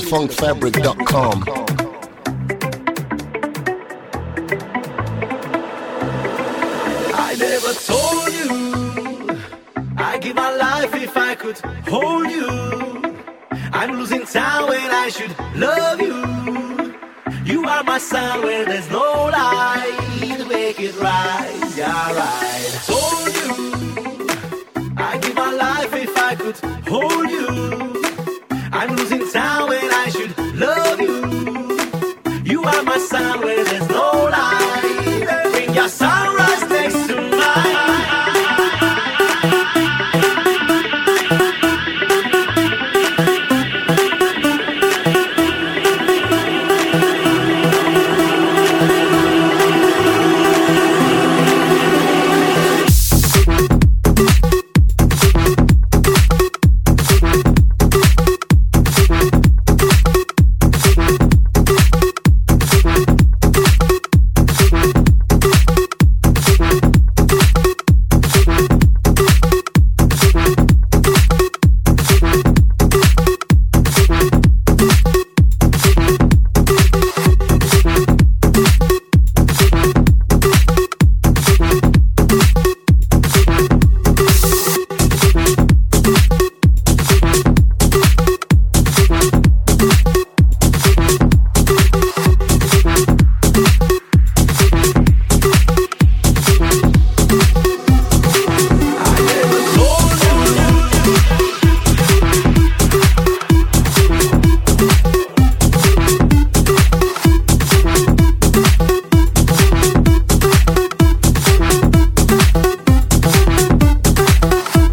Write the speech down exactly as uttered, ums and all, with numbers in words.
funk fabric dot com. I never told you I'd give my life if I could hold you. I'm losing time when I should love you. You are my sun when there's no light. Make it rise, yeah, right. Told you I'd give my life if I could hold you. I'm losing time when I should love you. You are my sun when there's no light. Bring your sunrise.